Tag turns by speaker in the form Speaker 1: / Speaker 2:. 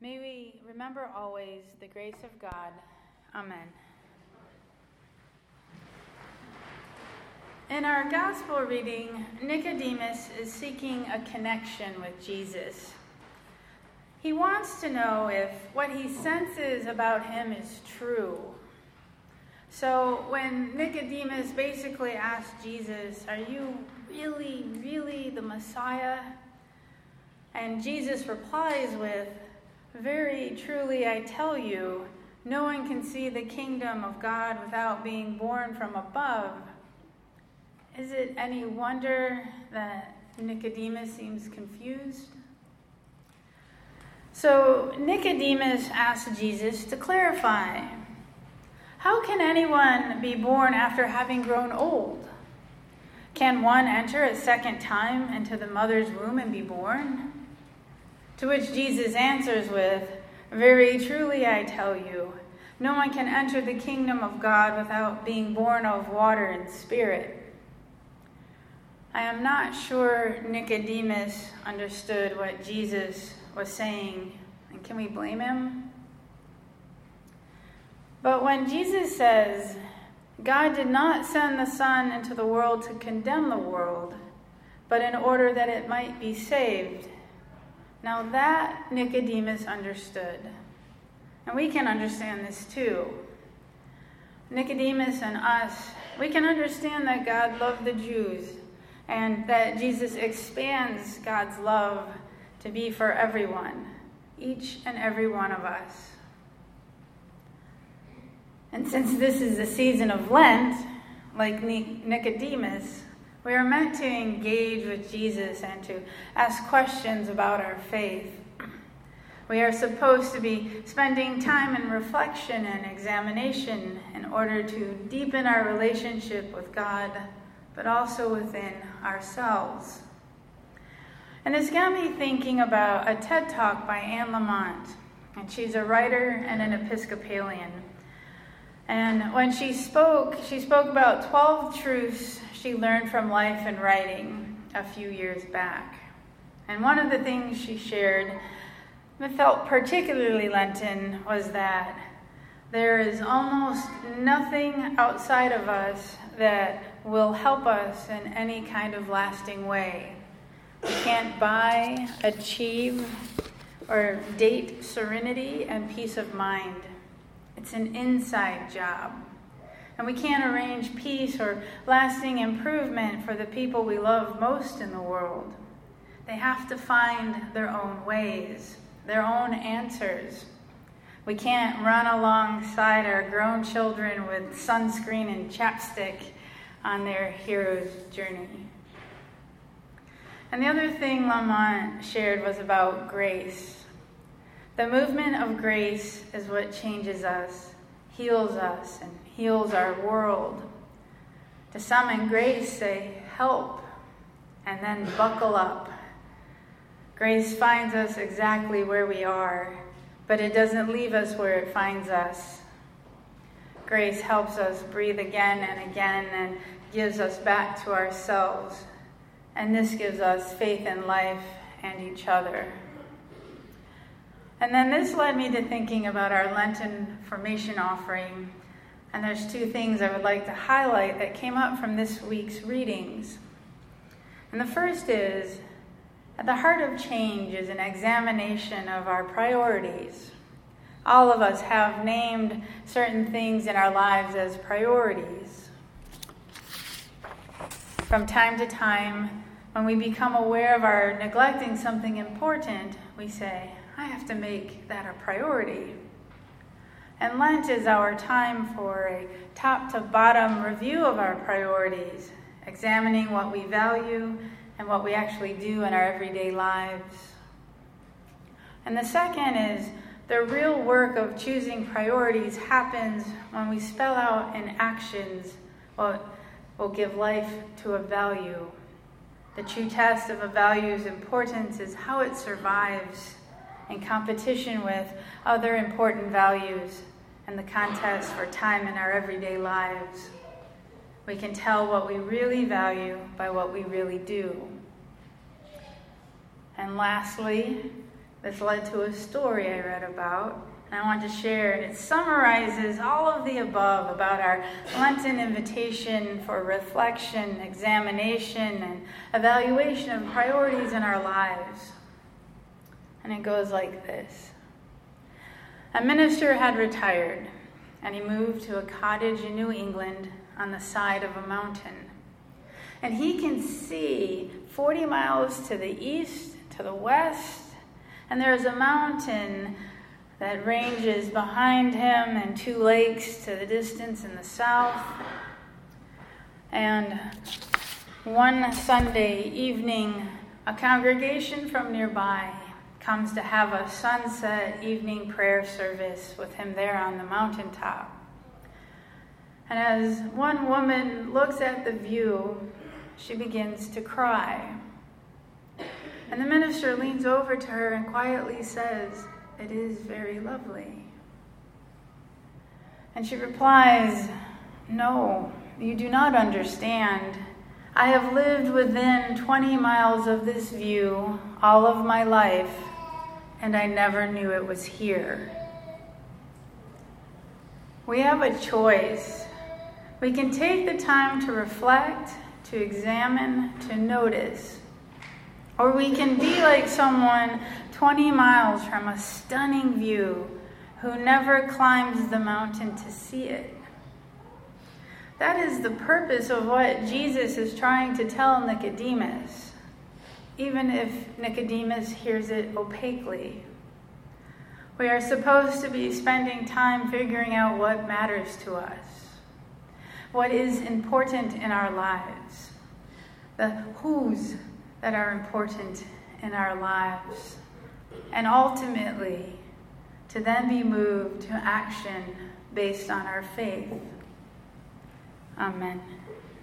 Speaker 1: May we remember always the grace of God. Amen. In our gospel reading, Nicodemus is seeking a connection with Jesus. He wants to know if what he senses about him is true. So when Nicodemus basically asks Jesus, "Are you really the Messiah?" And Jesus replies with, "Very truly I tell you, no one can see the kingdom of God without being born from above." Is it any wonder that Nicodemus seems confused? So Nicodemus asked Jesus to clarify, how can anyone be born after having grown old? Can one enter a second time into the mother's womb and be born? To which Jesus answers with, "Very truly I tell you, no one can enter the kingdom of God without being born of water and spirit." I am not sure Nicodemus understood what Jesus was saying, and can we blame him? But when Jesus says, "God did not send the Son into the world to condemn the world, but in order that it might be saved," now that Nicodemus understood. And we can understand this too. Nicodemus and us, we can understand that God loved the Jews and that Jesus expands God's love to be for everyone, each and every one of us. And since this is the season of Lent, like Nicodemus, we are meant to engage with Jesus and to ask questions about our faith. We are supposed to be spending time in reflection and examination in order to deepen our relationship with God, but also within ourselves. And it's got me thinking about a TED Talk by Anne Lamott, and she's a writer and an Episcopalian. And when she spoke about 12 truths she learned from life and writing a few years back. And one of the things she shared that felt particularly Lenten was that there is almost nothing outside of us that will help us in any kind of lasting way. We can't buy, achieve, or date serenity and peace of mind. It's an inside job. And we can't arrange peace or lasting improvement for the people we love most in the world. They have to find their own ways, their own answers. We can't run alongside our grown children with sunscreen and chapstick on their hero's journey. And the other thing Lamont shared was about grace. The movement of grace is what changes us, heals us, and heals our world. To summon grace, say, help, and then buckle up. Grace finds us exactly where we are, but it doesn't leave us where it finds us. Grace helps us breathe again and again and gives us back to ourselves. And this gives us faith in life and each other. And then this led me to thinking about our Lenten formation offering. And there's two things I would like to highlight that came up from this week's readings. And the first is, at the heart of change is an examination of our priorities. All of us have named certain things in our lives as priorities. From time to time, when we become aware of our neglecting something important, we say, I have to make that a priority. And Lent is our time for a top-to-bottom review of our priorities, examining what we value and what we actually do in our everyday lives. And the second is the real work of choosing priorities happens when we spell out in actions what will give life to a value. The true test of a value's importance is how it survives in competition with other important values and the contest for time in our everyday lives. We can tell what we really value by what we really do. And lastly, This led to a story I read about, and I want to share, and it summarizes all of the above about our Lenten invitation for reflection, examination, and evaluation of priorities in our lives. And it goes like this. A minister had retired, and he moved to a cottage in New England on the side of a mountain. And he can see 40 miles to the east, to the west, and there's a mountain that ranges behind him and 2 lakes to the distance in the south. And one Sunday evening, a congregation from nearby comes to have a sunset evening prayer service with him there on the mountaintop. And as one woman looks at the view, she begins to cry. And the minister leans over to her and quietly says, "It is very lovely." And she replies, "No, you do not understand. I have lived within 20 miles of this view all of my life, and I never knew it was here." We have a choice. We can take the time to reflect, to examine, to notice. Or we can be like someone 20 miles from a stunning view who never climbs the mountain to see it. That is the purpose of what Jesus is trying to tell Nicodemus, even if Nicodemus hears it opaquely. We are supposed to be spending time figuring out what matters to us, what is important in our lives, the who's that are important in our lives, and ultimately to then be moved to action based on our faith. Amen.